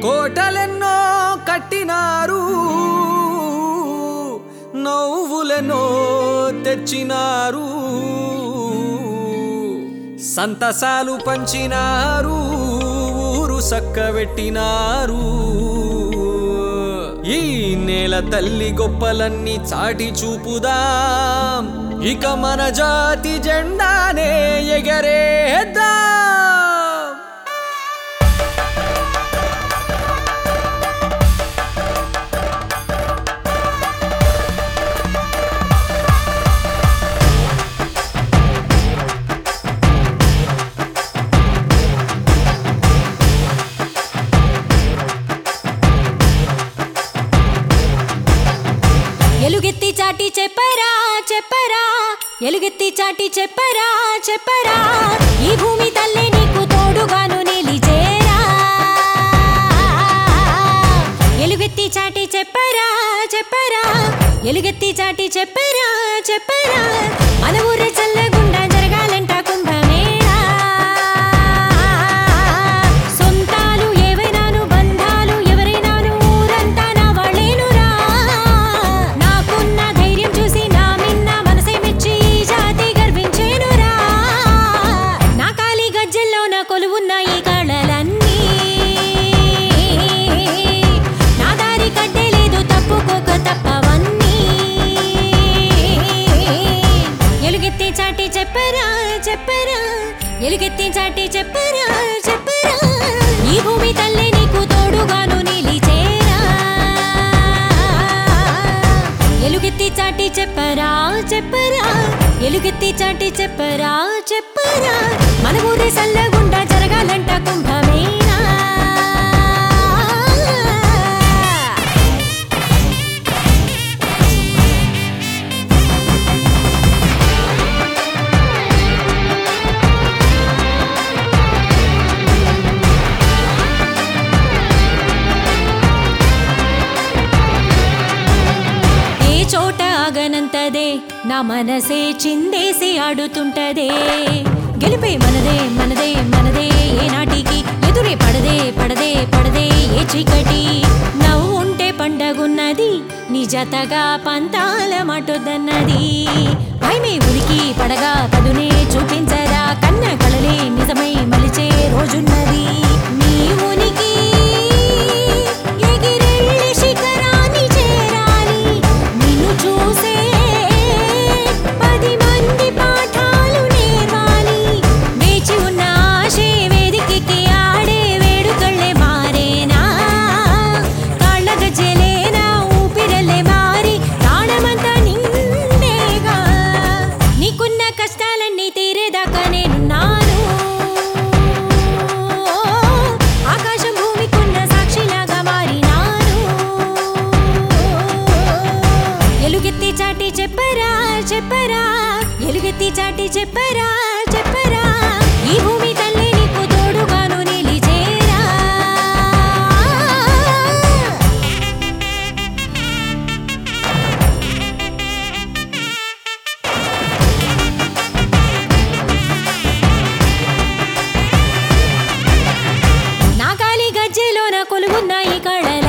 కోటలెన్నో కట్టినారు, నవ్వులెన్నో తెచ్చినారు, సంతసాలు పంచినారు, ఊరు సక్కబెట్టినారు. ఈ నేల తల్లి గొప్పలన్నీ చాటి చూపుదాం, ఇక మన జాతి జెండానే ఎగరేద్దాం. ఎలుగెత్తి చాటి చెప్పరా చెప్పరా, ఎలుగెత్తి చాటి చెప్పరా చెప్పరా, ఈ భూమి తల్లి నీకు తోడుగాను నిలిచేరా. ఎలుగెత్తి చాటి చెప్పరా చెప్పరా, ఎలుగెత్తి చాటి చెప్పరా చెప్పరా, మన ఊరే చల్లగుండా జరగాలంట కుంభమేళా. సొంతాలు ఏవైనాను బంధాలు ఎవరైనాను ఊరంతా నా వాళ్ళేనురా. నాకున్న ధైర్యం చూసి నా మిన్న మనసే మెచ్చి ఈ జాతి గర్వించేనురా. నా కాలి గజ్జెల్లో నా కొలువున్న ఈ కళలన్నీ, నా దారి కట్టే లేదు తప్పుకోక తప్పవన్నీ. ఎలుగెత్తి చాటి చెప్పరా చెప్పరా, ఎలుగెత్తి చాటి చెప్పరా చెప్పరా, ఈ భూమి తల్లి నీకు తోడుగాను నిలిచేరా. ఎలుగెత్తి చాటి చెప్పరా చెప్పరా, ఎలుగెత్తి చాటి చెప్పరా చెప్పరా, మన ఊరే సల్లగుండా జరగాలంట కుంభమేళా. చోట ఆగనంతదే నా మనసే చిందేసి ఆడుతుంటదే. గెలిపే మనదే మనదే మనదే, ఏ నాటికి ఎదురే పడదే పడదే పడదే ఏ చీకటి. నవ్వుంటే పండగున్నది నీ జతగా పంతాల మాటొద్దన్నది. భయమే ఉనికి పడగా పదునే చూపించరా, కన్న కళలే నిజమై మలిచే రోజున్నది. నీ ఉనికి ఎగిరెళ్ళి శిఖరాన్ని చేరాలి, నిన్ను చూసే 10 మంది పాఠాలు నేర్వాలి. వేచి ఉన్న ఆశే వేదికకి ఆడే వేడుకళ్ళే మారేనా, కాళ్ళ గజ్జెలేనా ఊపిరల్లే మారి ప్రాణమంతా నిండేగా. నీకున్న కష్టాలన్నీ తీరేదాకా నేనున్నాను, ఆకాశం భూమికున్న సాక్షిలాగా మారినాను. ఎలుగెత్తి చాటి చెప్పరా చెప్పరా, ఎలుగెత్తి చాటి చెప్పరా చెప్పరా, ఈ భూమి తల్లి నీకు తోడుగాను నిలిచేరా. నా కాలి గజ్జెలో నా కొలువున్న ఈ కళ